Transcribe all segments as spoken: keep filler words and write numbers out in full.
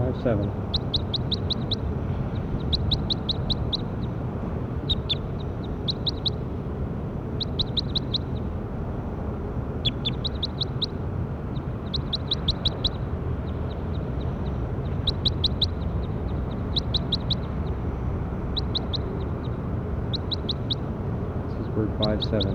five seven. This is bird five seven.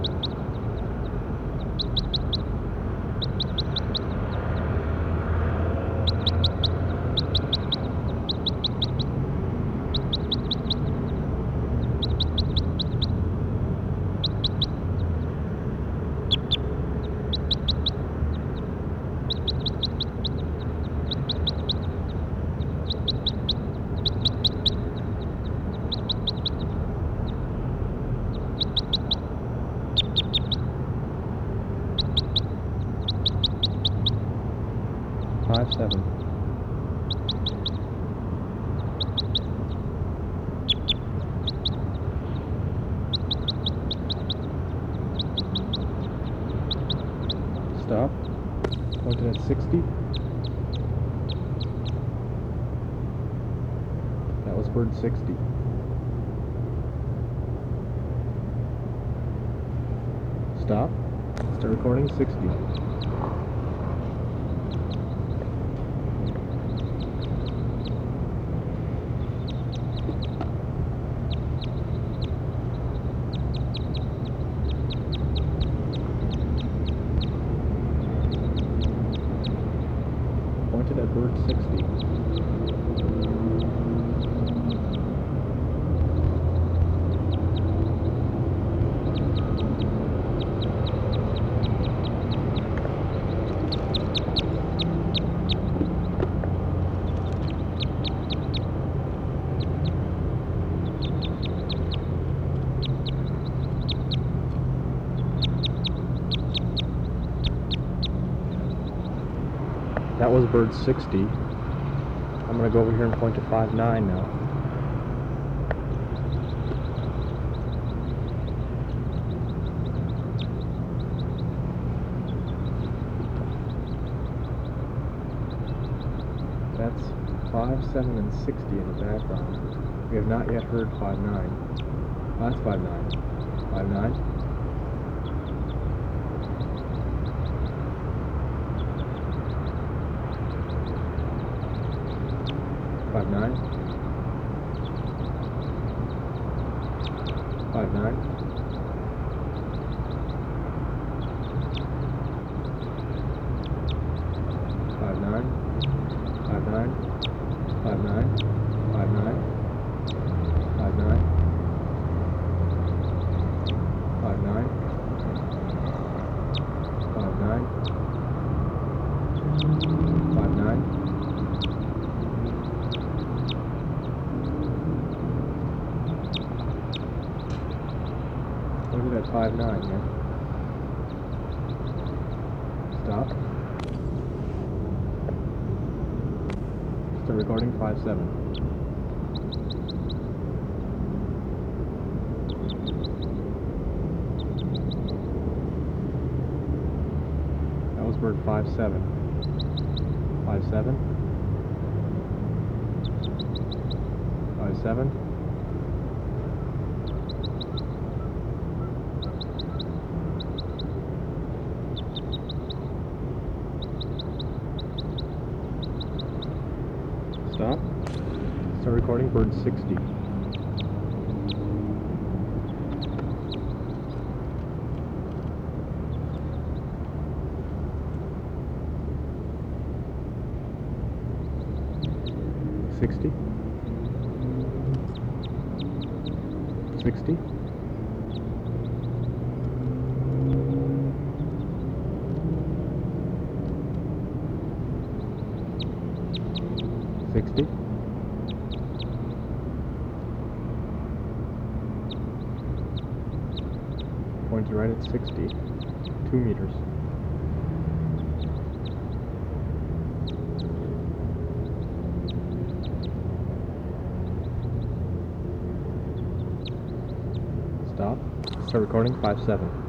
Five seven. Stop. Pointed at sixty. That was bird sixty. Stop. Start recording sixty. Pointed at bird sixty. That was bird sixty. I'm going to go over here and point to five nine now. That's five seven and sixty in the background. We have not yet heard five nine. Oh, that's five nine. five nine. Five nine. Five nine. Five nine. Five nine. Five nine. Five nine. Five nine. Five nine. Five nine. Five nine. Look at that five nine, yeah. Stop. Start recording five seven. That was bird five seven. five seven. five seven. Stop. Start recording bird sixty. Sixty. Sixty. Sixty. Pointed right at sixty. Two meters. Stop. Start recording five seven.